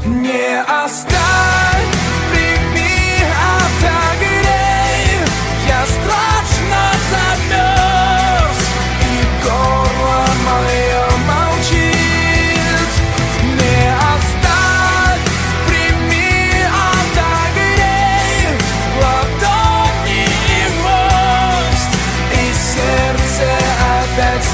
Не оставь, прими, отогрей. Я страшно замерз, и горло мое молчит. Не оставь, прими, отогрей. Ладони и мост, и сердце опять